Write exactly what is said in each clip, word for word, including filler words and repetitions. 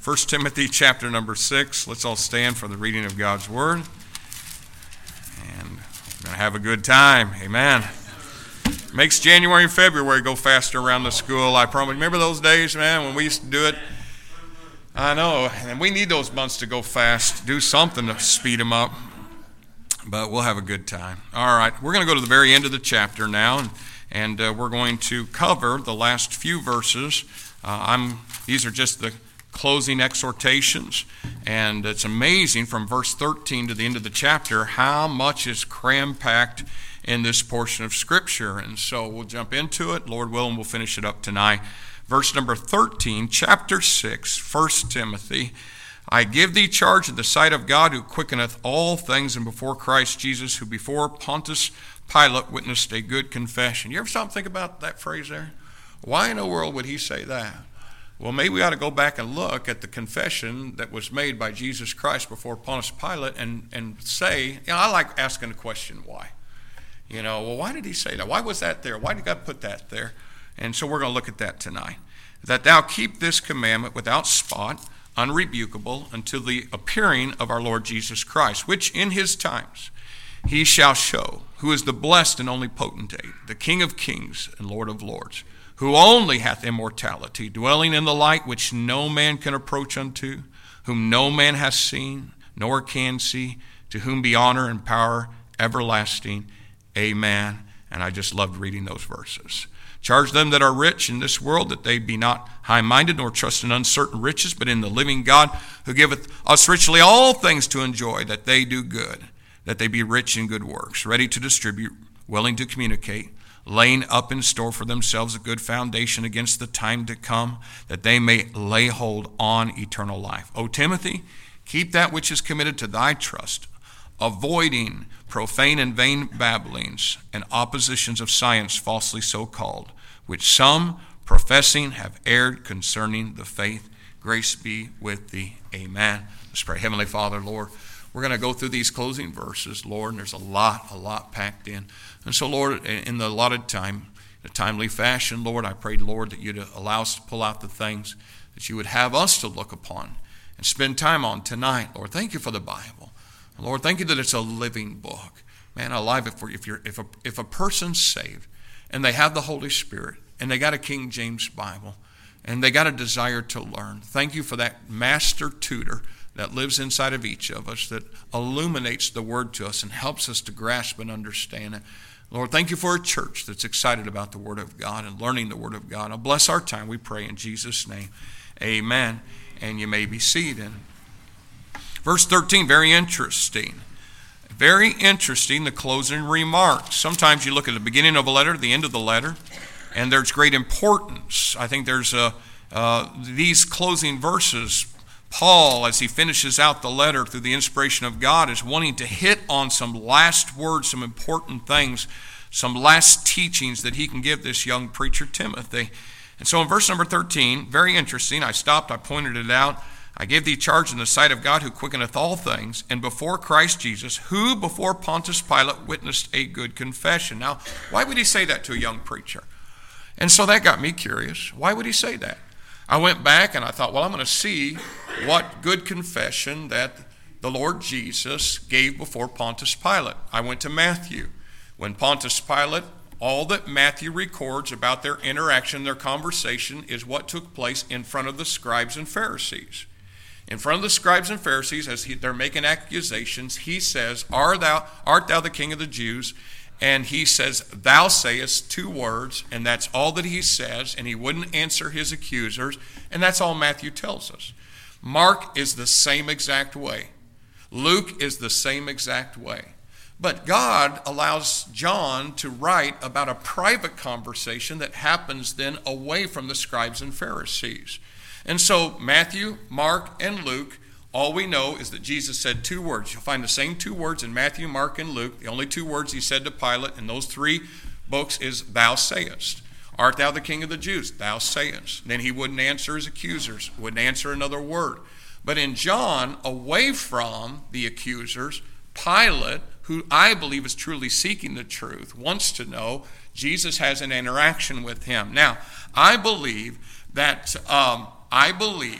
First Timothy chapter number six. Let's all stand for the reading of God's Word. And we're going to have a good time. Amen. Makes January and February go faster around the school, I promise. Remember those days, man, when we used to do it? I know, and we need those months to go fast. Do something to speed them up. But we'll have a good time. All right, we're going to go to the very end of the chapter now, and, and uh, we're going to cover the last few verses. Uh, I'm. These are just the closing exhortations, and it's amazing from verse thirteen to the end of the chapter how much is cram-packed in this portion of Scripture. And so we'll jump into it. Lord willing, we'll finish it up tonight. Verse number thirteen, chapter six, First Timothy. I give thee charge in the sight of God, who quickeneth all things, and before Christ Jesus, who before Pontius Pilate witnessed a good confession. You ever stop and think about that phrase there? Why in the world would he say that? Well, maybe we ought to go back and look at the confession that was made by Jesus Christ before Pontius Pilate and, and say, you know, I like asking the question, why? You know, well, why did he say that? Why was that there? Why did God put that there? And so we're going to look at that tonight. That thou keep this commandment without spot, unrebukable, until the appearing of our Lord Jesus Christ, which in his times he shall show, who is the blessed and only potentate, the King of kings and Lord of lords, who only hath immortality, dwelling in the light which no man can approach unto, whom no man hath seen, nor can see, to whom be honor and power everlasting. Amen. And I just loved reading those verses. Charge them that are rich in this world, that they be not high-minded, nor trust in uncertain riches, but in the living God, who giveth us richly all things to enjoy, that they do good, that they be rich in good works, ready to distribute, willing to communicate, laying up in store for themselves a good foundation against the time to come, that they may lay hold on eternal life. O Timothy, keep that which is committed to thy trust, avoiding profane and vain babblings and oppositions of science falsely so called, which some professing have erred concerning the faith. Grace be with thee. Amen. Let's pray. Heavenly Father, Lord, we're going to go through these closing verses, Lord, and there's a lot, a lot packed in. And so, Lord, in the allotted time, in a timely fashion, Lord, I pray, Lord, that you'd allow us to pull out the things that you would have us to look upon and spend time on tonight, Lord. Thank you for the Bible. Lord, thank you that it's a living book. Man, alive, if, if, you're, if, a, if a person's saved and they have the Holy Spirit and they got a King James Bible and they got a desire to learn, thank you for that master tutor that lives inside of each of us that illuminates the Word to us and helps us to grasp and understand it. Lord, thank you for a church that's excited about the Word of God and learning the Word of God. Now bless our time, we pray in Jesus' name. Amen. And you may be seated. Verse thirteen, very interesting. Very interesting, the closing remarks. Sometimes you look at the beginning of a letter, the end of the letter, and there's great importance. I think there's a, uh, these closing verses, Paul, as he finishes out the letter through the inspiration of God, is wanting to hit on some last words, some important things, some last teachings that he can give this young preacher, Timothy. And so in verse number thirteen, very interesting, I stopped, I pointed it out. I give thee charge in the sight of God, who quickeneth all things, and before Christ Jesus, who before Pontius Pilate witnessed a good confession. Now, why would he say that to a young preacher? And so that got me curious. Why would he say that? I went back and I thought, well, I'm going to see what good confession that the Lord Jesus gave before Pontius Pilate. I went to Matthew. When Pontius Pilate, all that Matthew records about their interaction, their conversation, is what took place in front of the scribes and Pharisees. In front of the scribes and Pharisees, as he, they're making accusations, he says, Art thou, art thou the king of the Jews? And he says, thou sayest, two words, and that's all that he says, and he wouldn't answer his accusers, and that's all Matthew tells us. Mark is the same exact way. Luke is the same exact way. But God allows John to write about a private conversation that happens then away from the scribes and Pharisees. And so Matthew, Mark, and Luke, all we know is that Jesus said two words. You'll find the same two words in Matthew, Mark, and Luke. The only two words he said to Pilate in those three books is, thou sayest. Art thou the king of the Jews? Thou sayest. Then he wouldn't answer his accusers, wouldn't answer another word. But in John, away from the accusers, Pilate, who I believe is truly seeking the truth, wants to know, Jesus has an interaction with him. Now, I believe that um, I believe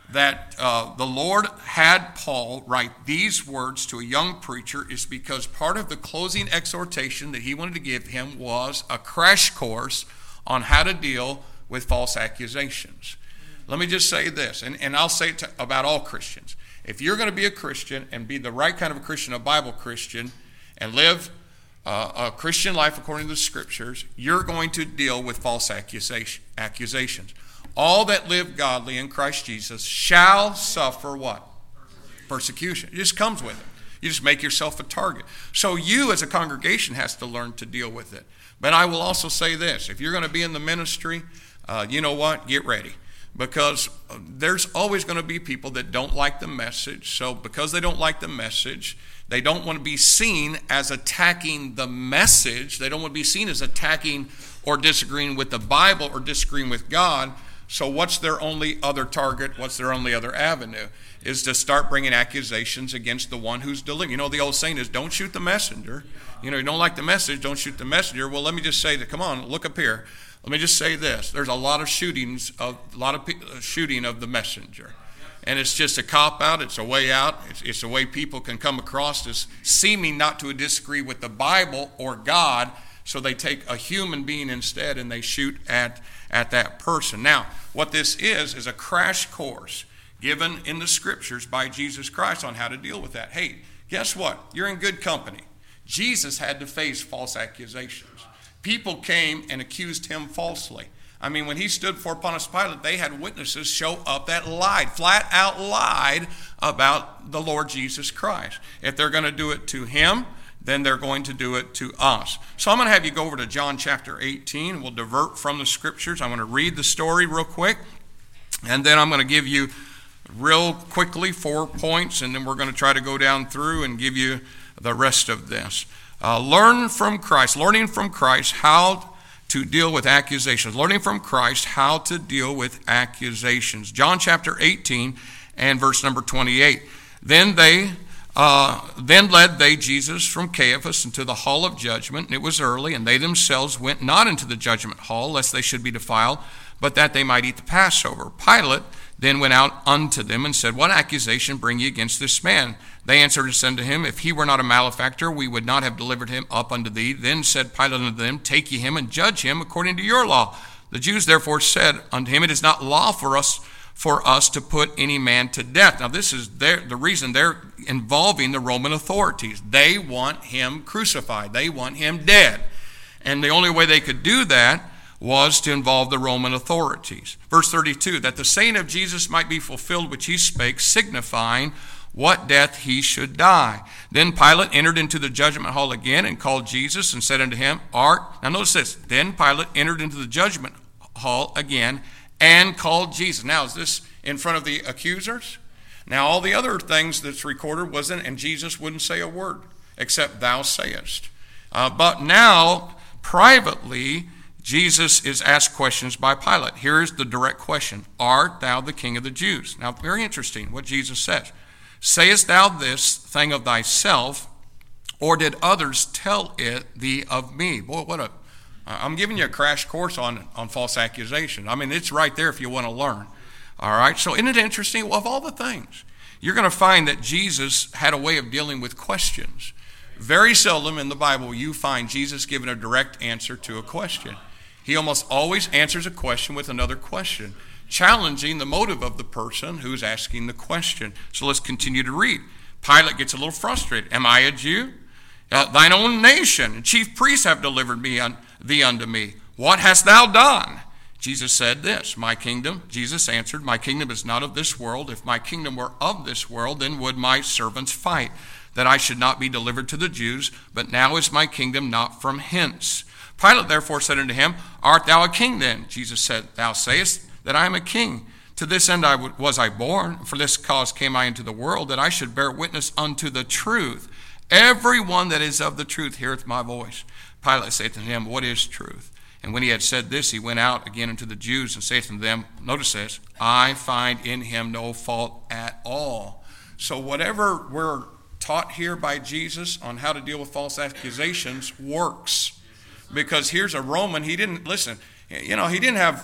that uh, the Lord had Paul write these words to a young preacher is because part of the closing exhortation that he wanted to give him was a crash course on how to deal with false accusations. Let me just say this, and, and I'll say it to, about all Christians. If you're going to be a Christian and be the right kind of a Christian, a Bible Christian, and live uh, a Christian life according to the Scriptures, you're going to deal with false accusation, accusations. All that live godly in Christ Jesus shall suffer what? Persecution. It just comes with it. You just make yourself a target. So you as a congregation has to learn to deal with it. But I will also say this. If you're going to be in the ministry, uh, you know what? Get ready. Because there's always going to be people that don't like the message. So because they don't like the message, they don't want to be seen as attacking the message. They don't want to be seen as attacking or disagreeing with the Bible or disagreeing with God. So what's their only other target? What's their only other avenue? Is to start bringing accusations against the one who's delivering. You know, the old saying is, don't shoot the messenger. You know, you don't like the message, don't shoot the messenger. Well, let me just say that, come on, look up here. Let me just say this. There's a lot of shootings, of, a lot of pe- shooting of the messenger. And it's just a cop-out. It's a way out. It's, it's a way people can come across as seeming not to disagree with the Bible or God, so they take a human being instead and they shoot at, at that person. Now, what this is is a crash course given in the Scriptures by Jesus Christ on how to deal with that. Hey, guess what? You're in good company. Jesus had to face false accusations. People came and accused him falsely. I mean, when he stood before Pontius Pilate, they had witnesses show up that lied, flat out lied about the Lord Jesus Christ. If they're going to do it to him, then they're going to do it to us. So I'm going to have you go over to John chapter eighteen. We'll divert from the Scriptures. I'm going to read the story real quick, and then I'm going to give you real quickly four points, and then we're going to try to go down through and give you the rest of this. Uh, learn from Christ, learning from Christ how to deal with accusations. Learning from Christ how to deal with accusations. John chapter eighteen and verse number twenty-eight. Then they, uh, then led they Jesus from Caiaphas into the hall of judgment, and it was early, and they themselves went not into the judgment hall, lest they should be defiled, but that they might eat the Passover. Pilate then went out unto them and said, What accusation bring ye against this man? They answered and said unto him, If he were not a malefactor, we would not have delivered him up unto thee. Then said Pilate unto them, Take ye him and judge him according to your law. The Jews therefore said unto him, It is not law for us for us to put any man to death. Now this is their, the reason they're involving the Roman authorities. They want him crucified. They want him dead. And the only way they could do that was to involve the Roman authorities. Verse thirty-two, that the saying of Jesus might be fulfilled which he spake, signifying what death he should die. Then Pilate entered into the judgment hall again and called Jesus and said unto him, Art, now notice this, then Pilate entered into the judgment hall again and called Jesus. Now is this in front of the accusers? Now all the other things that's recorded wasn't, and Jesus wouldn't say a word except thou sayest. Uh, but now privately, Jesus is asked questions by Pilate. Here's the direct question. Art thou the King of the Jews? Now, very interesting what Jesus says. Sayest thou this thing of thyself, or did others tell it thee of me? Boy, what a... I'm giving you a crash course on, on false accusation. I mean, it's right there if you want to learn. All right, so isn't it interesting? Well, of all the things, you're going to find that Jesus had a way of dealing with questions. Very seldom in the Bible you find Jesus giving a direct answer to a question. He almost always answers a question with another question, challenging the motive of the person who's asking the question. So let's continue to read. Pilate gets a little frustrated. Am I a Jew? Uh, thine own nation and chief priests have delivered me un- thee unto me. What hast thou done? Jesus said this, my kingdom, Jesus answered, my kingdom is not of this world. If my kingdom were of this world, then would my servants fight, that I should not be delivered to the Jews. But now is my kingdom not from hence. Pilate therefore said unto him, Art thou a king then? Jesus said, Thou sayest that I am a king. To this end I w- was I born. For this cause came I into the world, that I should bear witness unto the truth. Every one that is of the truth heareth my voice. Pilate saith unto him, What is truth? And when he had said this, he went out again unto the Jews and saith unto them, notice this, I find in him no fault at all. So whatever we're taught here by Jesus on how to deal with false accusations works. Because here's a Roman, he didn't, listen, you know, he didn't have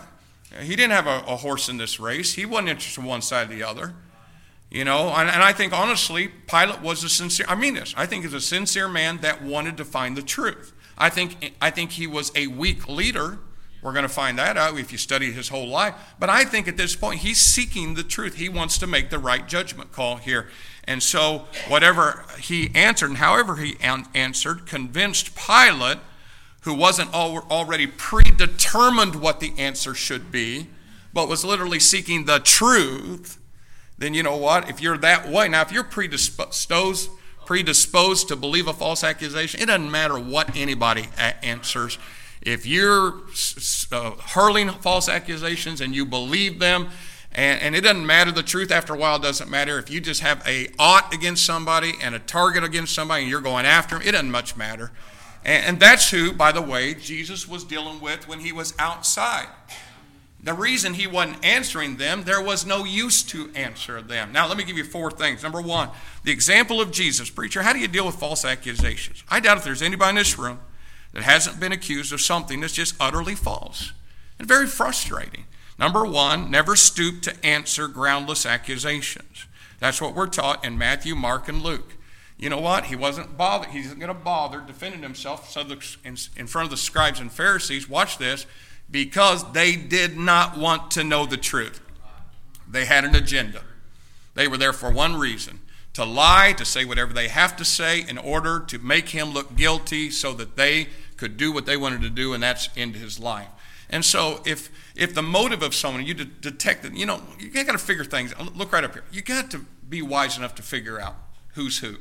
He didn't have a, a horse in this race. He wasn't interested in one side or the other. You know, and, and I think, honestly, Pilate was a sincere, I mean this, I think he's a sincere man that wanted to find the truth. I think, I think he was a weak leader. We're going to find that out if you study his whole life. But I think at this point, he's seeking the truth. He wants to make the right judgment call here. And so whatever he answered, and however he an- answered, convinced Pilate, who wasn't al- already predetermined what the answer should be, but was literally seeking the truth, then you know what? If you're that way, now if you're predisposed, predisposed to believe a false accusation, it doesn't matter what anybody a- answers. If you're uh, hurling false accusations and you believe them, and, and it doesn't matter, the truth after a while doesn't matter. If you just have a ought against somebody and a target against somebody and you're going after them, it doesn't much matter. And, and that's who, by the way, Jesus was dealing with when he was outside. The reason he wasn't answering them, there was no use to answer them. Now, let me give you four things. Number one, the example of Jesus. Preacher, how do you deal with false accusations? I doubt if there's anybody in this room that hasn't been accused of something that's just utterly false and very frustrating. Number one, never stoop to answer groundless accusations. That's what we're taught in Matthew, Mark, and Luke. You know what? He wasn't bothered. He isn't going to bother defending himself so the, in, in front of the scribes and Pharisees. Watch this. Because they did not want to know the truth. They had an agenda. They were there for one reason. To lie, to say whatever they have to say in order to make him look guilty so that they could do what they wanted to do, and that's end his life. And so if if the motive of someone, you de- detect it, you know, you got to figure things out. Look right up here. You got to be wise enough to figure out who's who.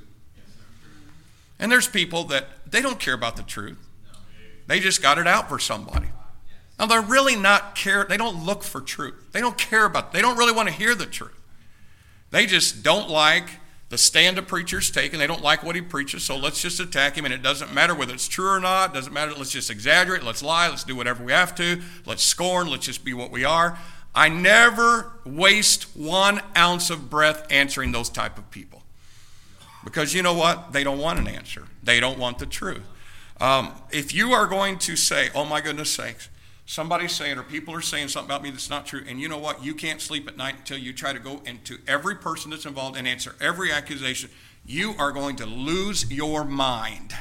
And there's people that they don't care about the truth. They just got it out for somebody. Now, they're really not care. They don't look for truth. They don't care about it. They don't really want to hear the truth. They just don't like the stand a preacher's taking. They don't like what he preaches, so let's just attack him, and it doesn't matter whether it's true or not. It doesn't matter. Let's just exaggerate. Let's lie. Let's do whatever we have to. Let's scorn. Let's just be what we are. I never waste one ounce of breath answering those type of people. Because you know what? They don't want an answer. They don't want the truth. Um, if you are going to say, oh my goodness sakes, somebody's saying or people are saying something about me that's not true, and you know what? You can't sleep at night until you try to go into every person that's involved and answer every accusation. You are going to lose your mind.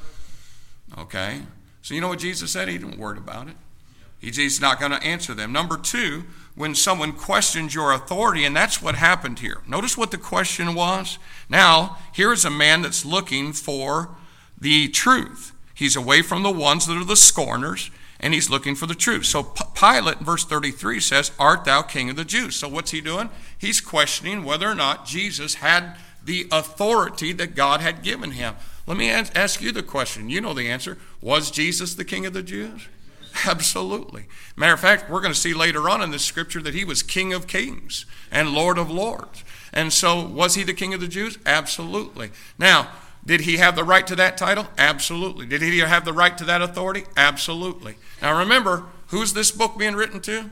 Okay? So you know what Jesus said? He didn't worry about it. He's not going to answer them. Number two, when someone questions your authority, and that's what happened here. Notice what the question was. Now, here is a man that's looking for the truth. He's away from the ones that are the scorners, and he's looking for the truth. So Pilate, in verse thirty-three, says, art thou king of the Jews? So what's he doing? He's questioning whether or not Jesus had the authority that God had given him. Let me ask you the question. You know the answer. Was Jesus the king of the Jews? Absolutely. Matter of fact, we're going to see later on in this scripture that he was King of Kings and Lord of Lords. And so was he the king of the Jews? Absolutely. Now, did he have the right to that title? Absolutely. Did he have the right to that authority? Absolutely. Now remember, who's this book being written to?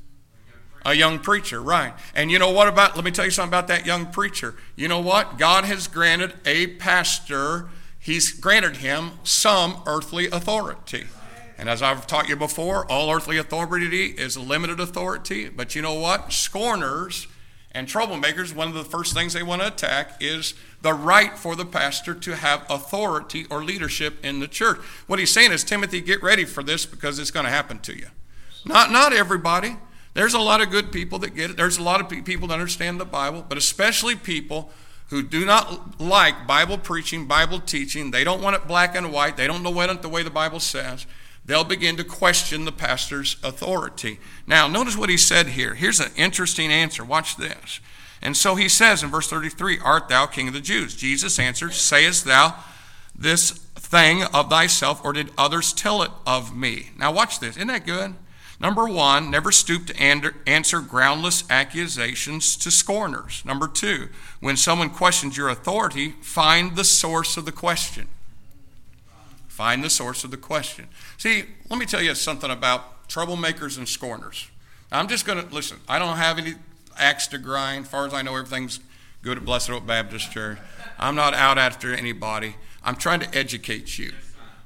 A young preacher, right. And you know what about, let me tell you something about that young preacher. You know what? God has granted a pastor, he's granted him some earthly authority. And as I've taught you before, all earthly authority is a limited authority. But you know what? Scorners and troublemakers, one of the first things they want to attack is the right for the pastor to have authority or leadership in the church. What he's saying is, Timothy, get ready for this because it's going to happen to you. Not, not everybody. There's a lot of good people that get it. There's a lot of people that understand the Bible, but especially people who do not like Bible preaching, Bible teaching. They don't want it black and white. They don't know it the way the Bible says. They'll begin to question the pastor's authority. Now, notice what he said here. Here's an interesting answer. Watch this. And so he says in verse thirty-three, art thou king of the Jews? Jesus answered, sayest thou this thing of thyself, or did others tell it of me? Now watch this. Isn't that good? Number one, never stoop to answer groundless accusations to scorners. Number two, when someone questions your authority, find the source of the question. Find the source of the question. See, let me tell you something about troublemakers and scorners. Now, I'm just going to, listen, I don't have any axe to grind. As far as I know, everything's good at Blessed Hope Baptist Church. I'm not out after anybody. I'm trying to educate you.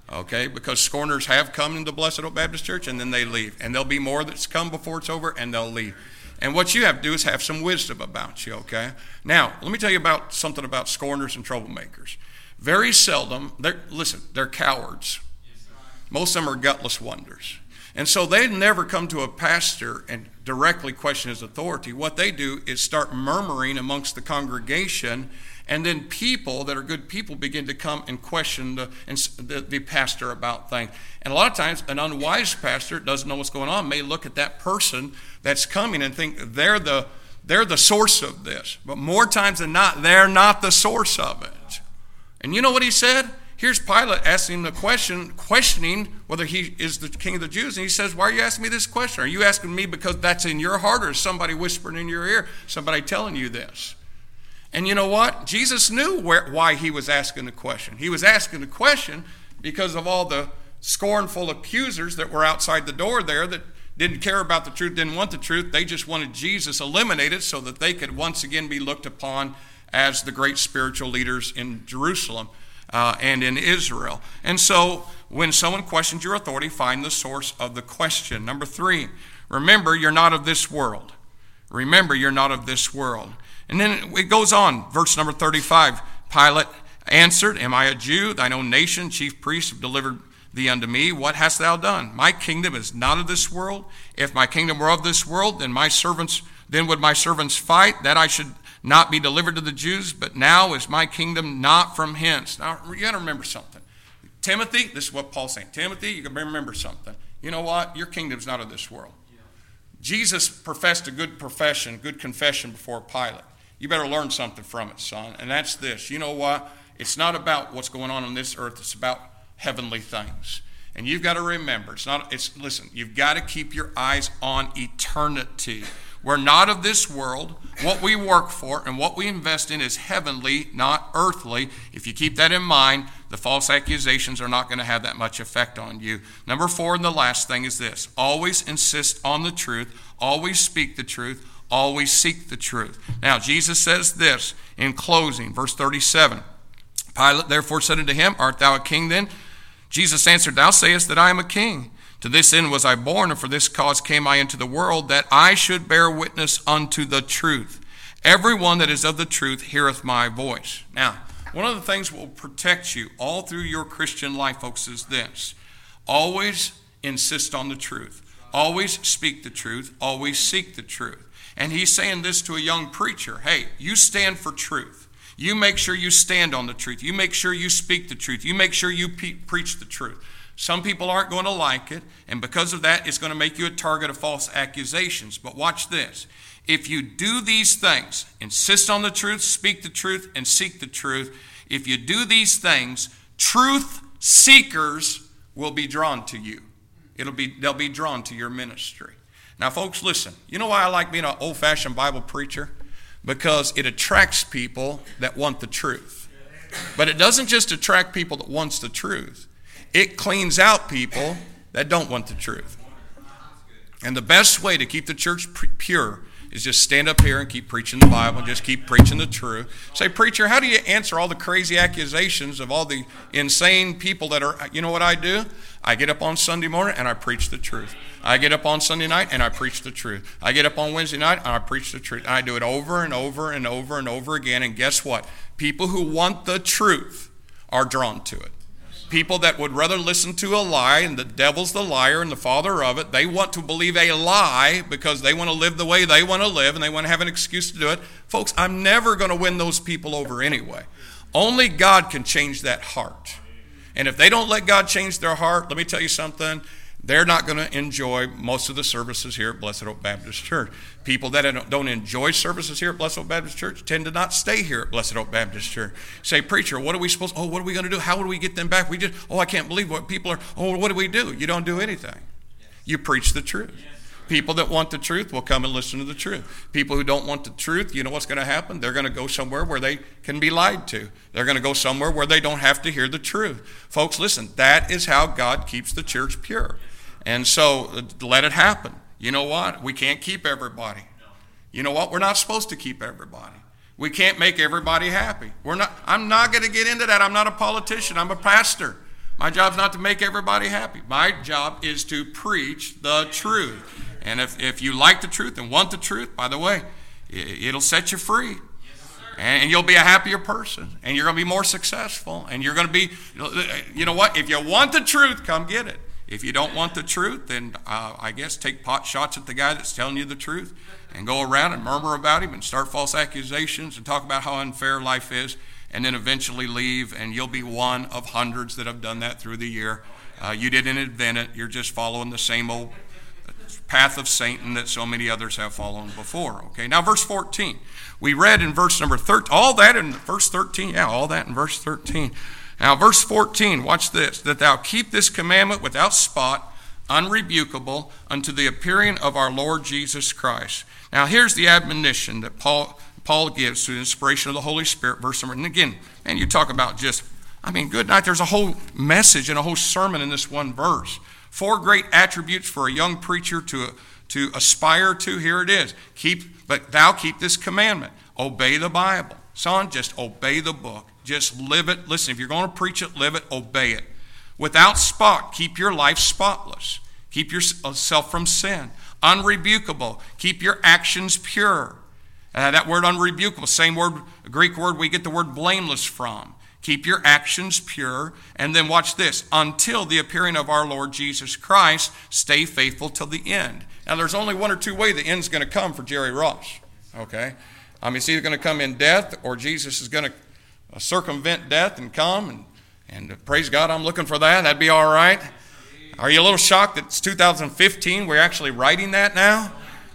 Okay, because scorners have come into Blessed Hope Baptist Church and then they leave. And there'll be more that's come before it's over and they'll leave. And what you have to do is have some wisdom about you, okay? Now, let me tell you about something about scorners and troublemakers. Very seldom, they're, listen, they're cowards. Most of them are gutless wonders. And so they never come to a pastor and directly question his authority. What they do is start murmuring amongst the congregation, and then people that are good people begin to come and question the, the, the pastor about things. And a lot of times, an unwise pastor doesn't know what's going on, may look at that person that's coming and think they're the, they're the source of this. But more times than not, they're not the source of it. And you know what he said? Here's Pilate asking him the question, questioning whether he is the king of the Jews. And he says, why are you asking me this question? Are you asking me because that's in your heart, or is somebody whispering in your ear, somebody telling you this? And you know what? Jesus knew where, why he was asking the question. He was asking the question because of all the scornful accusers that were outside the door there that didn't care about the truth, didn't want the truth. They just wanted Jesus eliminated so that they could once again be looked upon as the great spiritual leaders in Jerusalem. Uh, and in Israel. And so when someone questions your authority, find the source of the question. Number three, remember you're not of this world. Remember you're not of this world. And then it goes on, verse number thirty-five. Pilate answered, am I a Jew? Thine own nation, chief priests have delivered thee unto me. What hast thou done? My kingdom is not of this world. If my kingdom were of this world, then my servants, then would my servants fight, that I should not be delivered to the Jews, but now is my kingdom not from hence. Now, you got to remember something. Timothy, this is what Paul's saying. Timothy, you got to remember something. You know what? Your kingdom's not of this world. Yeah. Jesus professed a good profession, good confession before Pilate. You better learn something from it, son. And that's this. You know what? It's not about what's going on on this earth. It's about heavenly things. And you've got to remember, it's not, it's, listen, you've got to keep your eyes on eternity. We're not of this world. What we work for and what we invest in is heavenly, not earthly. If you keep that in mind, the false accusations are not going to have that much effect on you. Number four, and the last thing is this. Always insist on the truth. Always speak the truth. Always seek the truth. Now, Jesus says this in closing, verse thirty-seven. Pilate therefore said unto him, art thou a king then? Jesus answered, thou sayest that I am a king. To this end was I born, and for this cause came I into the world, that I should bear witness unto the truth. Everyone that is of the truth heareth my voice. Now, one of the things that will protect you all through your Christian life, folks, is this. Always insist on the truth. Always speak the truth. Always seek the truth. And he's saying this to a young preacher. Hey, you stand for truth. You make sure you stand on the truth. You make sure you speak the truth. You make sure you pe- preach the truth. Some people aren't going to like it, and because of that, it's going to make you a target of false accusations. But watch this. If you do these things, insist on the truth, speak the truth, and seek the truth, if you do these things, truth seekers will be drawn to you. It'll be, they'll be drawn to your ministry. Now, folks, listen. You know why I like being an old-fashioned Bible preacher? Because it attracts people that want the truth. But it doesn't just attract people that wants the truth. It cleans out people that don't want the truth. And the best way to keep the church pure is just stand up here and keep preaching the Bible, just keep preaching the truth. Say, preacher, how do you answer all the crazy accusations of all the insane people that are, you know what I do? I get up on Sunday morning and I preach the truth. I get up on Sunday night and I preach the truth. I get up on Wednesday night and I preach the truth. And I do it over and over and over and over again. And guess what? People who want the truth are drawn to it. People that would rather listen to a lie, and the devil's the liar and the father of it. They want to believe a lie because they want to live the way they want to live and they want to have an excuse to do it. Folks, I'm never going to win those people over anyway. Only God can change that heart. And if they don't let God change their heart, let me tell you something, they're not going to enjoy most of the services here at Blessed Hope Baptist Church. People that don't enjoy services here at Blessed Hope Baptist Church tend to not stay here at Blessed Hope Baptist Church. Say, preacher, what are we supposed to, oh, what are we going to do? How would we get them back? We just, oh, I can't believe what people are, oh, what do we do? You don't do anything. You preach the truth. People that want the truth will come and listen to the truth. People who don't want the truth, you know what's going to happen? They're going to go somewhere where they can be lied to. They're going to go somewhere where they don't have to hear the truth. Folks, listen, that is how God keeps the church pure. And so let it happen. You know what? We can't keep everybody. You know what? We're not supposed to keep everybody. We can't make everybody happy. We're not. I'm not going to get into that. I'm not a politician. I'm a pastor. My job's not to make everybody happy. My job is to preach the truth. And if, if you like the truth and want the truth, by the way, it'll set you free. And you'll be a happier person. And you're going to be more successful. And you're going to be, you know what? If you want the truth, come get it. If you don't want the truth, then uh, I guess take pot shots at the guy that's telling you the truth and go around and murmur about him and start false accusations and talk about how unfair life is. And then eventually leave, and you'll be one of hundreds that have done that through the year. Uh, you didn't invent it. You're just following the same old path of Satan that so many others have followed before. Okay, now verse fourteen. We read in verse number thirteen, all that in verse thirteen. Yeah, all that in verse thirteen. Now verse fourteen, watch this. That thou keep this commandment without spot, unrebukable, unto the appearing of our Lord Jesus Christ. Now here's the admonition that Paul... Paul gives through the inspiration of the Holy Spirit, verse number, and again, man, you talk about just, I mean, good night. There's a whole message and a whole sermon in this one verse. Four great attributes for a young preacher to, to aspire to. Here it is. Keep, but thou keep this commandment. Obey the Bible. Son, just obey the book. Just live it. Listen, if you're going to preach it, live it, obey it. Without spot, keep your life spotless. Keep yourself from sin. Unrebukable. Keep your actions pure. Uh, that word unrebukable, same word, Greek word we get the word blameless from. Keep your actions pure. And then watch this. Until the appearing of our Lord Jesus Christ, stay faithful till the end. Now there's only one or two ways the end's going to come for Jerry Ross. Okay? I mean, it's either going to come in death or Jesus is going to uh, circumvent death and come. And, and uh, praise God, I'm looking for that. That'd be all right. Are you a little shocked that it's two thousand fifteen? We're actually writing that now?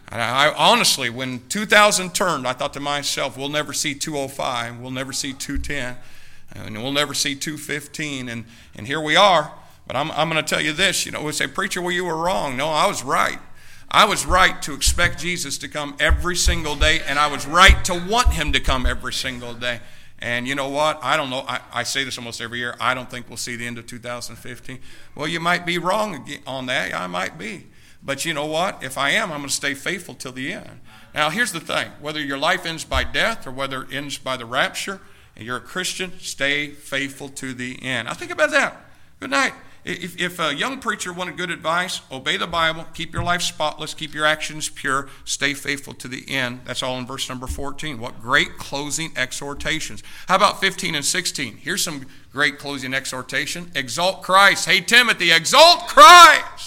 I, honestly, when two thousand turned, I thought to myself, we'll never see two oh five, we'll never see two ten, and we'll never see two fifteen, and, and here we are. But I'm, I'm going to tell you this, you know, we say, preacher, well, you were wrong. No, I was right. I was right to expect Jesus to come every single day, and I was right to want him to come every single day. And you know what? I don't know. I, I say this almost every year. I don't think we'll see the end of two thousand fifteen. Well, you might be wrong on that. I might be. But you know what? If I am, I'm going to stay faithful till the end. Now, here's the thing. Whether your life ends by death or whether it ends by the rapture, and you're a Christian, stay faithful to the end. Now, think about that. Good night. If, if a young preacher wanted good advice, obey the Bible, keep your life spotless, keep your actions pure, stay faithful to the end. That's all in verse number fourteen. What great closing exhortations. How about fifteen and sixteen? Here's some great closing exhortation. Exalt Christ. Hey, Timothy, exalt Christ.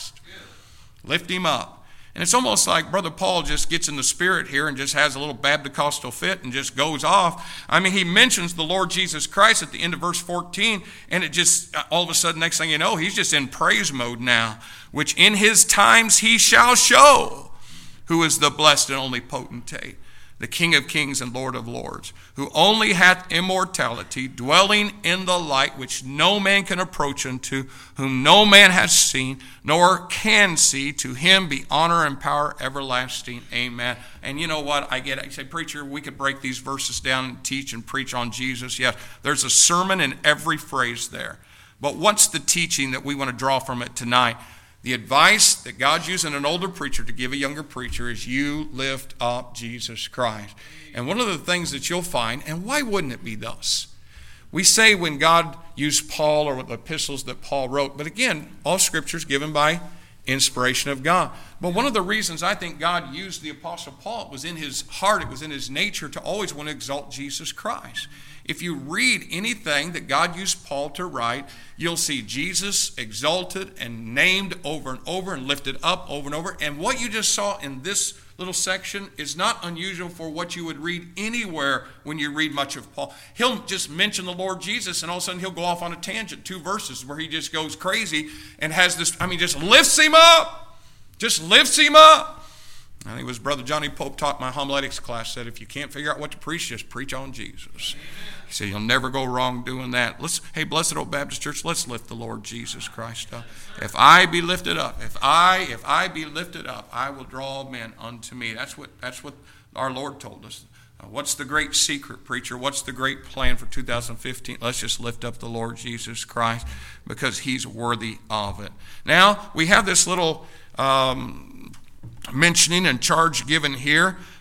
Lift him up. And it's almost like Brother Paul just gets in the spirit here and just has a little Baptist fit and just goes off. I mean, he mentions the Lord Jesus Christ at the end of verse fourteen, and it just, all of a sudden, next thing you know, he's just in praise mode now, which in his times he shall show who is the blessed and only potentate, the King of kings and Lord of lords, who only hath immortality, dwelling in the light which no man can approach unto, whom no man has seen, nor can see. To him be honor and power everlasting. Amen. And you know what? I get it. I say, preacher, we could break these verses down and teach and preach on Jesus. Yes, there's a sermon in every phrase there. But what's the teaching that we want to draw from it tonight? The advice that God's using an older preacher to give a younger preacher is you lift up Jesus Christ. And one of the things that you'll find, and why wouldn't it be thus? We say when God used Paul or the epistles that Paul wrote, but again, all scripture is given by inspiration of God. But one of the reasons I think God used the Apostle Paul, it was in his heart, it was in his nature to always want to exalt Jesus Christ. If you read anything that God used Paul to write, you'll see Jesus exalted and named over and over and lifted up over and over. And what you just saw in this little section is not unusual for what you would read anywhere when you read much of Paul. He'll just mention the Lord Jesus, and all of a sudden he'll go off on a tangent, two verses where he just goes crazy and has this, I mean, just lifts him up. Just lifts him up. I think it was Brother Johnny Pope taught my homiletics class, said if you can't figure out what to preach, just preach on Jesus. He said you'll never go wrong doing that. Let's, hey, Blessed Old Baptist Church, let's lift the Lord Jesus Christ up. If I be lifted up, if I, if I be lifted up, I will draw men unto me. That's what, that's what our Lord told us. Uh, what's the great secret, preacher? What's the great plan for two thousand fifteen? Let's just lift up the Lord Jesus Christ because he's worthy of it. Now, we have this little um, mentioning and charge given here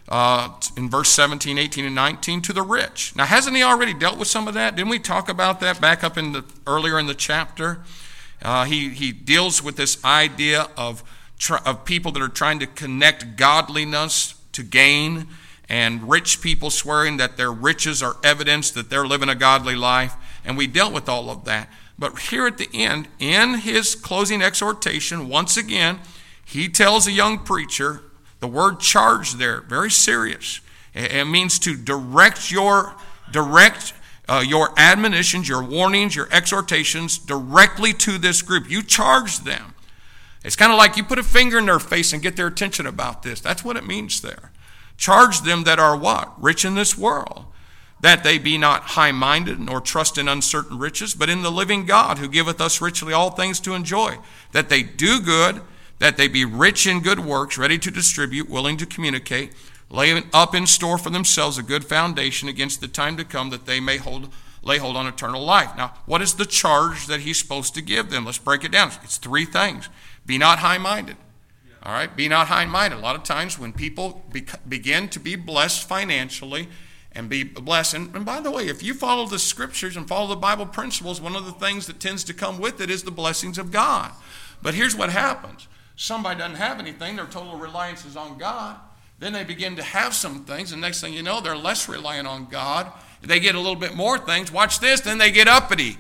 uh, in verse seventeen, eighteen, and nineteen, to the rich. Now, hasn't he already dealt with some of that? Didn't we talk about that back up in the earlier in the chapter? Uh, he, he deals with this idea of, of people that are trying to connect godliness to gain, and rich people swearing that their riches are evidence that they're living a godly life. And we dealt with all of that. But here at the end, in his closing exhortation, once again, he tells a young preacher, the word charge there, very serious. It means to direct your direct uh, your admonitions, your warnings, your exhortations directly to this group. You charge them. It's kind of like you put a finger in their face and get their attention about this. That's what it means there. Charge them that are what? Rich in this world, that they be not high-minded, nor trust in uncertain riches, but in the living God, who giveth us richly all things to enjoy, that they do good, that they be rich in good works, ready to distribute, willing to communicate, laying up in store for themselves a good foundation against the time to come, that they may hold lay hold on eternal life. Now, what is the charge that he's supposed to give them? Let's break it down. It's three things. Be not high-minded. All right, be not high-minded. A lot of times when people be, begin to be blessed financially and be blessed, and, and by the way, if you follow the scriptures and follow the Bible principles, one of the things that tends to come with it is the blessings of God. But here's what happens. Somebody doesn't have anything, their total reliance is on God. Then they begin to have some things, and next thing you know, they're less reliant on God. They get a little bit more things. Watch this, then they get uppity.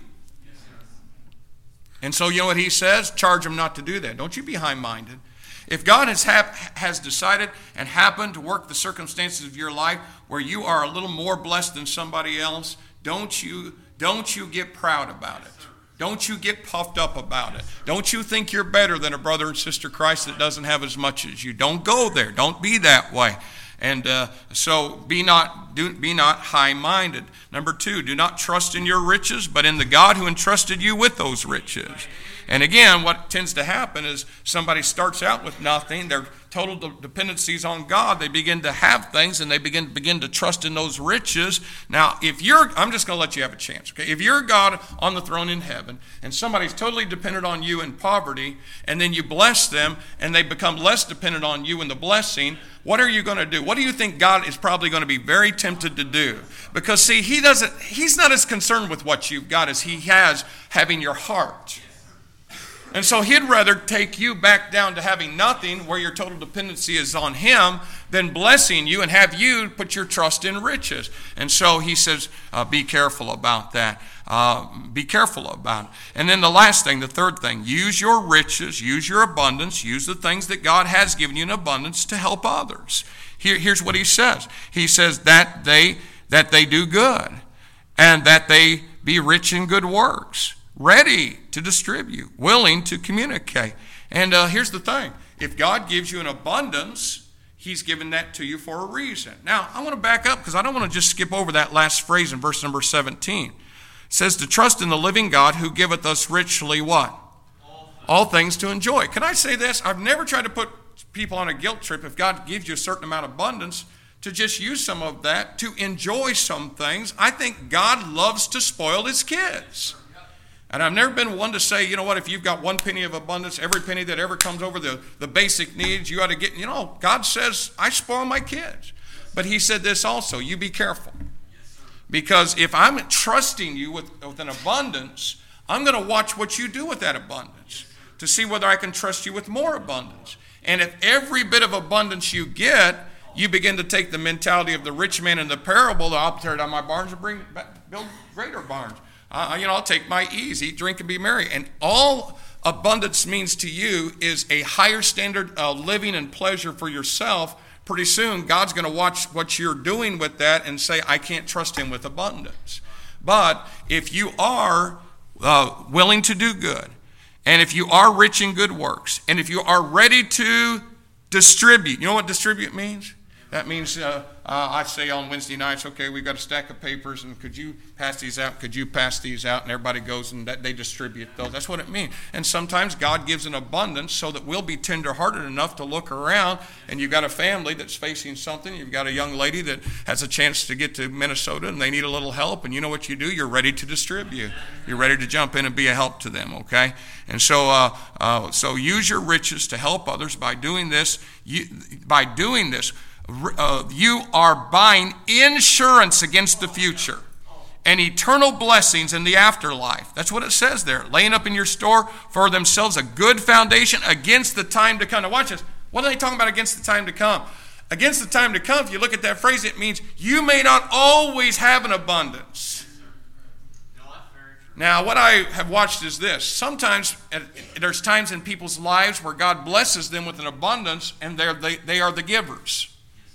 And so you know what he says? Charge them not to do that. Don't you be high-minded. If God has hap- has decided and happened to work the circumstances of your life where you are a little more blessed than somebody else, don't you, don't you get proud about it. Don't you get puffed up about it. Don't you think you're better than a brother and sister Christ that doesn't have as much as you. Don't go there. Don't be that way. And uh, so be not do, be not high-minded. Number two, do not trust in your riches, but in the God who entrusted you with those riches. And again, what tends to happen is somebody starts out with nothing. Their total dependency is on God. They begin to have things, and they begin, begin to trust in those riches. Now, if you're, I'm just going to let you have a chance, okay? If you're God on the throne in heaven, and somebody's totally dependent on you in poverty, and then you bless them, and they become less dependent on you in the blessing, what are you going to do? What do you think God is probably going to be very tempted to do? Because, see, he doesn't, he's not as concerned with what you've got as he has having your heart. And so he'd rather take you back down to having nothing where your total dependency is on him than blessing you and have you put your trust in riches. And so he says, uh, be careful about that. Uh, be careful about it. And then the last thing, the third thing, use your riches, use your abundance, use the things that God has given you in abundance to help others. Here, here's what he says. He says that they, that they do good and that they be rich in good works, ready to distribute, willing to communicate. And uh, here's the thing. If God gives you an abundance, he's given that to you for a reason. Now, I want to back up because I don't want to just skip over that last phrase in verse number seventeen. It says to trust in the living God who giveth us richly what? All things, All things to enjoy. Can I say this? I've never tried to put people on a guilt trip if God gives you a certain amount of abundance to just use some of that to enjoy some things. I think God loves to spoil his kids. And I've never been one to say, you know what, if you've got one penny of abundance, every penny that ever comes over the, the basic needs, you ought to get, you know, God says, I spoil my kids. But he said this also, you be careful. Because if I'm trusting you with, with an abundance, I'm going to watch what you do with that abundance to see whether I can trust you with more abundance. And if every bit of abundance you get, you begin to take the mentality of the rich man in the parable, I'll tear down my barns and bring build greater barns. Uh, you know, I'll take my ease, eat, drink, and be merry. And all abundance means to you is a higher standard of living and pleasure for yourself. Pretty soon, God's going to watch what you're doing with that and say, I can't trust him with abundance. But if you are uh, willing to do good, and if you are rich in good works, and if you are ready to distribute, you know what distribute means? That means uh, uh, I say on Wednesday nights, okay, we've got a stack of papers, and could you pass these out? Could you pass these out? And everybody goes and that they distribute those. That's what it means. And sometimes God gives an abundance so that we'll be tenderhearted enough to look around, and you've got a family that's facing something. You've got a young lady that has a chance to get to Minnesota, and they need a little help, and you know what you do? You're ready to distribute. You're ready to jump in and be a help to them, okay? And so, uh, uh, so use your riches to help others by doing this. You, by doing this, Uh, you are buying insurance against the future and eternal blessings in the afterlife. That's what it says there. Laying up in your store for themselves a good foundation against the time to come. Now watch this. What are they talking about against the time to come? Against the time to come, if you look at that phrase, it means you may not always have an abundance. Now, what I have watched is this. Sometimes there's times in people's lives where God blesses them with an abundance, and they're, they, they are the givers.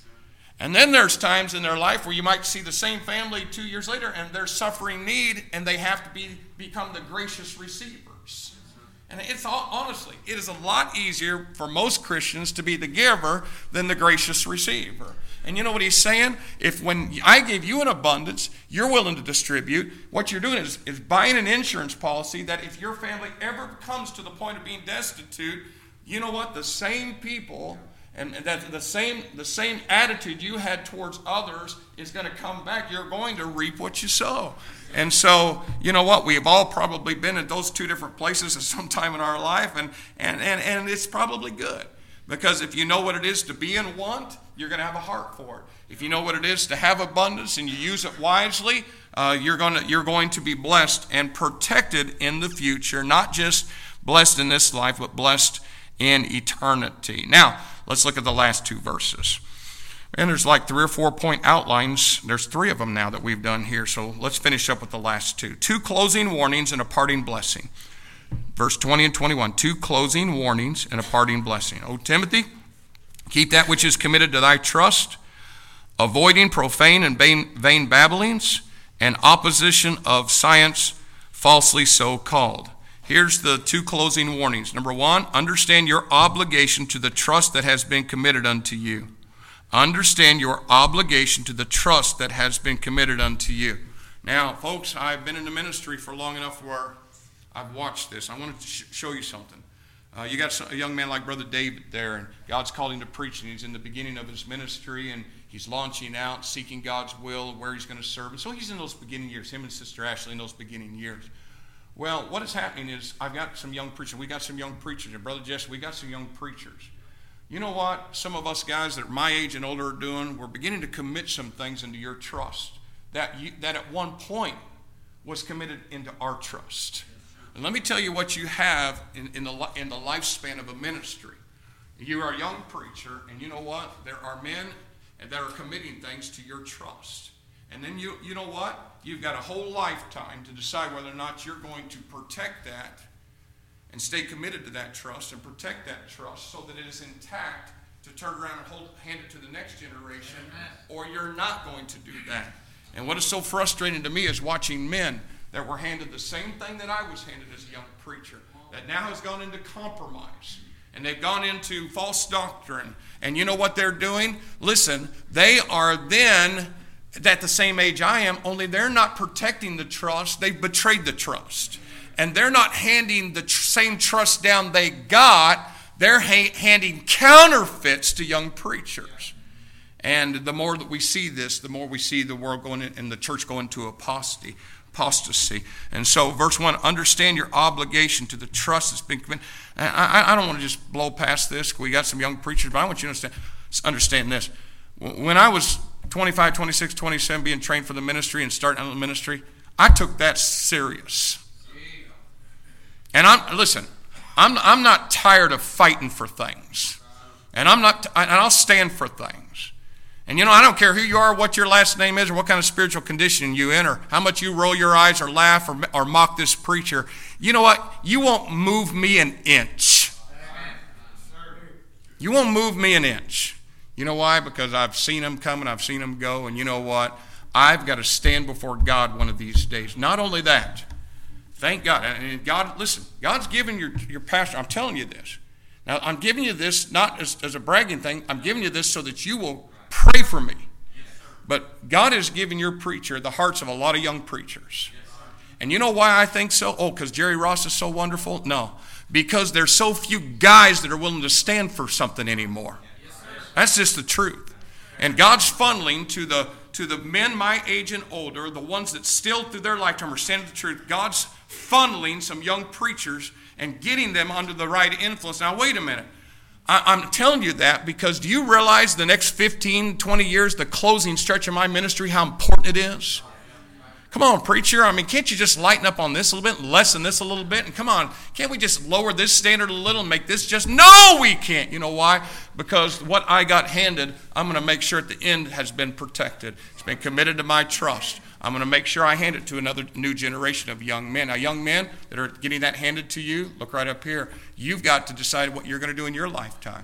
And then there's times in their life where you might see the same family two years later, and they're suffering need, and they have to be become the gracious receivers. And it's all, honestly, it is a lot easier for most Christians to be the giver than the gracious receiver. And you know what he's saying? If when I gave you an abundance, you're willing to distribute, what you're doing is, is buying an insurance policy that if your family ever comes to the point of being destitute, you know what? The same people and that the same the same attitude you had towards others is going to come back. You're going to reap what you sow. And so, you know what? We have all probably been in those two different places at some time in our life, and and and, and it's probably good. Because if you know what it is to be in want, you're going to have a heart for it. If you know what it is to have abundance and you use it wisely, uh, you're going to you're going to be blessed and protected in the future. Not just blessed in this life, but blessed in eternity. Now, let's look at the last two verses. And there's like three or four point outlines. There's three of them now that we've done here. So let's finish up with the last two. Two closing warnings and a parting blessing. Verse twenty and twenty-one, two closing warnings and a parting blessing. O Timothy, keep that which is committed to thy trust, avoiding profane and vain, vain babblings and opposition of science falsely so called. Here's the two closing warnings. Number one, understand your obligation to the trust that has been committed unto you. Understand your obligation to the trust that has been committed unto you. Now, folks, I've been in the ministry for long enough where I've watched this. I wanted to sh- show you something. Uh, you got some, a young man like Brother David there, and God's called him to preach, and he's in the beginning of his ministry, and he's launching out, seeking God's will, where he's going to serve. And so he's in those beginning years, him and Sister Ashley in those beginning years. Well, what is happening is I've got some young preachers. We got some young preachers, and Brother Jesse, we got some young preachers. You know what? Some of us guys that are my age and older are doing, we're beginning to commit some things into your trust that you, that at one point was committed into our trust. And let me tell you what you have in, in, the, in the lifespan of a ministry. You are a young preacher, and you know what? There are men that are committing things to your trust. And then you, you know what? You've got a whole lifetime to decide whether or not you're going to protect that and stay committed to that trust and protect that trust so that it is intact to turn around and hold, hand it to the next generation, or you're not going to do that. And what is so frustrating to me is watching men that were handed the same thing that I was handed as a young preacher, that now has gone into compromise, and they've gone into false doctrine. And you know what they're doing? Listen, they are then at the same age I am, only they're not protecting the trust. They've betrayed the trust. And they're not handing the tr- same trust down they got. They're ha- handing counterfeits to young preachers. And the more that we see this, the more we see the world going in, and the church go into apostasy. Apostasy. And so, verse one, understand your obligation to the trust that's been committed. I, I, I don't want to just blow past this. We got some young preachers, but I want you to understand, understand this. When I was twenty-five, twenty-six, twenty-seven, being trained for the ministry and starting out the ministry, I took that serious. And I'm listen, I'm I'm not tired of fighting for things, and I'm not, and I'll stand for things. And you know, I don't care who you are, what your last name is, or what kind of spiritual condition you in, or how much you roll your eyes, or laugh, or or mock this preacher. You know what? You won't move me an inch. You won't move me an inch. You know why? Because I've seen them come and I've seen them go, and you know what? I've got to stand before God one of these days. Not only that. Thank God. And God, listen, God's given your, your pastor, I'm telling you this. Now, I'm giving you this not as, as a bragging thing. I'm giving you this so that you will pray for me. But God has given your preacher the hearts of a lot of young preachers. And you know why I think so? Oh, because Jerry Ross is so wonderful? No. Because there's so few guys that are willing to stand for something anymore. That's just the truth. And God's funneling to the to the men my age and older, the ones that still through their lifetime are standing for the truth. God's funneling some young preachers and getting them under the right influence. Now, wait a minute. I, I'm telling you that because do you realize the next fifteen, twenty years, the closing stretch of my ministry, how important it is? Come on, preacher. I mean, can't you just lighten up on this a little bit and lessen this a little bit? And come on, can't we just lower this standard a little and make this just... No, we can't. You know why? Because what I got handed, I'm going to make sure at the end has been protected. It's been committed to my trust. I'm going to make sure I hand it to another new generation of young men. Now, young men that are getting that handed to you, look right up here. You've got to decide what you're going to do in your lifetime.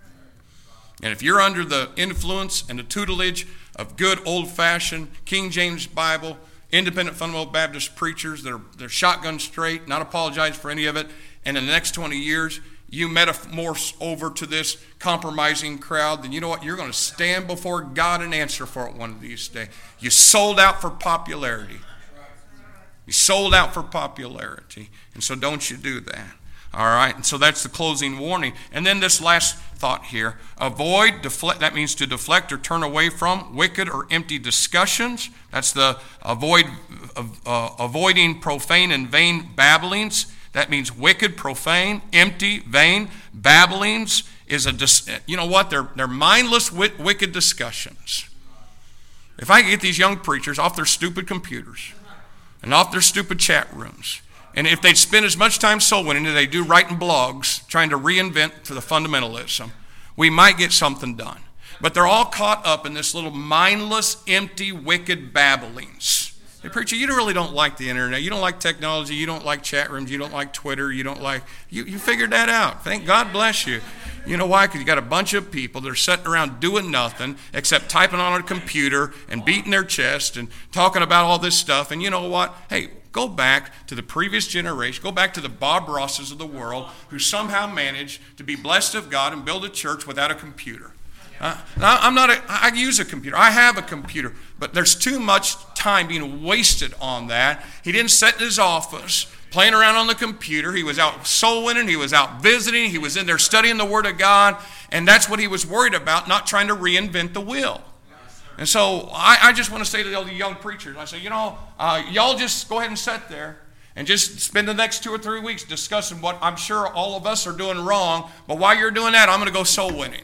And if you're under the influence and the tutelage of good old-fashioned King James Bible, independent fundamental Baptist preachers that are they're shotgun straight, not apologize for any of it, and in the next twenty years, you metamorphose over to this compromising crowd, then you know what? You're going to stand before God and answer for it one of these days. You sold out for popularity. You sold out for popularity. And so don't you do that. All right? And so that's the closing warning. And then this last thought here. Avoid, deflect, that means to deflect or turn away from wicked or empty discussions. That's the avoid, uh, avoiding profane and vain babblings. That means wicked, profane, empty, vain. Babblings is a, dis- you know what? They're, they're mindless, wicked discussions. If I could get these young preachers off their stupid computers and off their stupid chat rooms, and if they'd spend as much time soul winning as they do writing blogs, trying to reinvent to the fundamentalism, we might get something done. But they're all caught up in this little mindless, empty, wicked babblings. Hey, preacher, you really don't like the internet. You don't like technology. You don't like chat rooms. You don't like Twitter. You don't like... You, you figured that out. Thank God bless you. You know why? Because you got a bunch of people that are sitting around doing nothing except typing on a computer and beating their chest and talking about all this stuff. And you know what? Hey, go back to the previous generation. Go back to the Bob Rosses of the world who somehow managed to be blessed of God and build a church without a computer. Uh, now, I'm not a, I use a computer. I have a computer. But there's too much time being wasted on that. He didn't sit in his office playing around on the computer. He was out soul winning. He was out visiting. He was in there studying the Word of God. And that's what he was worried about, not trying to reinvent the wheel. And so I, I just want to say to all the young preachers, I say, you know, uh, y'all just go ahead and sit there and just spend the next two or three weeks discussing what I'm sure all of us are doing wrong. But while you're doing that, I'm going to go soul winning.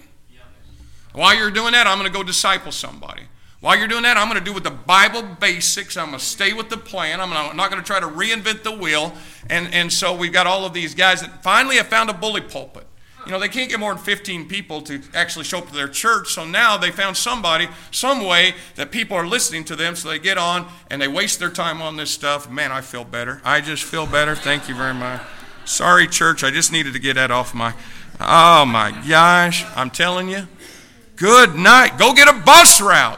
While you're doing that, I'm going to go disciple somebody. While you're doing that, I'm going to do with the Bible basics. I'm going to stay with the plan. I'm, gonna, I'm not going to try to reinvent the wheel. And, and so we've got all of these guys that finally have found a bully pulpit. You know, they can't get more than fifteen people to actually show up to their church. So now they found somebody, some way that people are listening to them. So they get on and they waste their time on this stuff. Man, I feel better. I just feel better. Thank you very much. Sorry, church. I just needed to get that off my... Oh, my gosh. I'm telling you. Good night. Go get a bus route.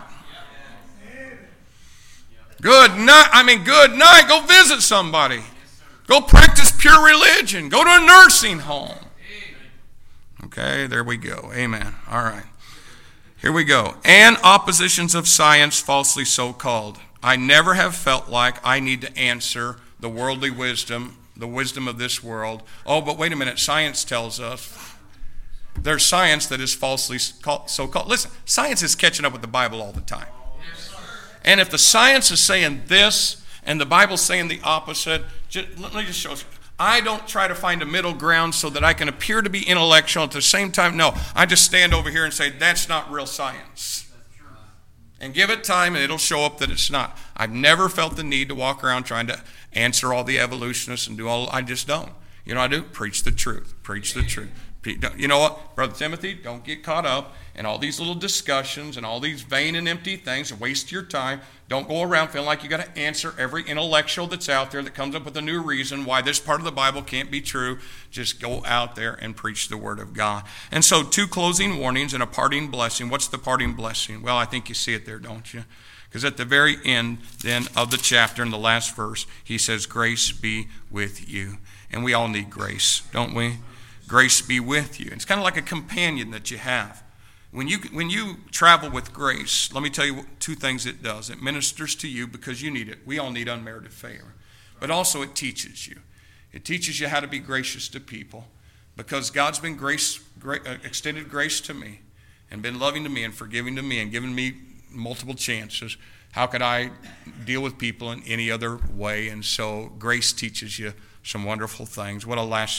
Good night. I mean, good night. Go visit somebody. Go practice pure religion. Go to a nursing home. Okay, there we go. Amen. All right. Here we go. And oppositions of science, falsely so called. I never have felt like I need to answer the worldly wisdom, the wisdom of this world. Oh, but wait a minute. Science tells us. There's science that is falsely so-called. Listen, science is catching up with the Bible all the time. And if the science is saying this and the Bible's saying the opposite, just, let me just show you. I don't try to find a middle ground so that I can appear to be intellectual at the same time. No, I just stand over here and say, that's not real science. And give it time and it'll show up that it's not. I've never felt the need to walk around trying to answer all the evolutionists and do all, I just don't. You know what I do? Preach the truth. Preach the truth. You know what, Brother Timothy, don't get caught up in all these little discussions and all these vain and empty things and waste your time. Don't go around feeling like you got to answer every intellectual that's out there that comes up with a new reason why this part of the Bible can't be true. Just go out there and preach the Word of God. And so two closing warnings and a parting blessing. What's the parting blessing? Well, I think you see it there, don't you? Because at the very end then of the chapter in the last verse, he says, grace be with you. And we all need grace, don't we? Grace be with you. It's kind of like a companion that you have. When you when you travel with grace, let me tell you two things it does. It ministers to you because you need it. We all need unmerited favor. But also it teaches you. It teaches you how to be gracious to people because God's been grace, great, uh, extended grace to me and been loving to me and forgiving to me and giving me multiple chances. How could I deal with people in any other way? And so grace teaches you some wonderful things. What a last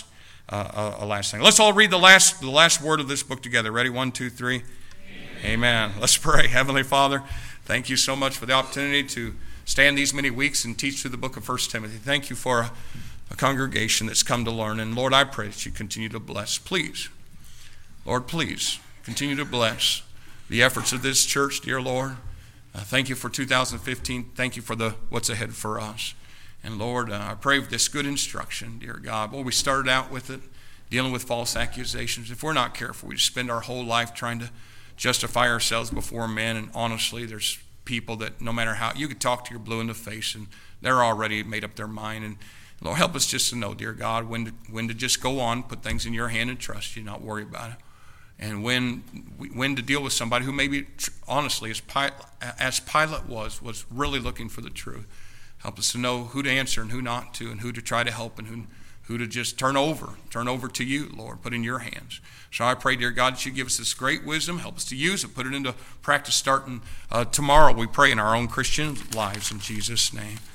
uh, a, a last thing. Let's all read the last, the last word of this book together. Ready? One, two, three. Amen. Amen. Let's pray. Heavenly Father, thank you so much for the opportunity to stand these many weeks and teach through the book of First Timothy. Thank you for a, a congregation that's come to learn. And Lord, I pray that you continue to bless. Please, Lord, please continue to bless the efforts of this church, dear Lord. Uh, thank you for two thousand fifteen. Thank you for the what's ahead for us. And Lord, uh, I pray for this good instruction, dear God. Well, we started out with it, dealing with false accusations. If we're not careful, we just spend our whole life trying to justify ourselves before men. And honestly, there's people that no matter how, you could talk to your blue in the face and they're already made up their mind. And Lord, help us just to know, dear God, when to, when to just go on, put things in your hand and trust you, not worry about it. And when when to deal with somebody who maybe, honestly, as Pilate, as Pilate was, was really looking for the truth. Help us to know who to answer and who not to, and who to try to help and who, who to just turn over, turn over to you, Lord, put in your hands. So I pray, dear God, that you give us this great wisdom, help us to use it, put it into practice starting uh, tomorrow, we pray, in our own Christian lives. In Jesus' name.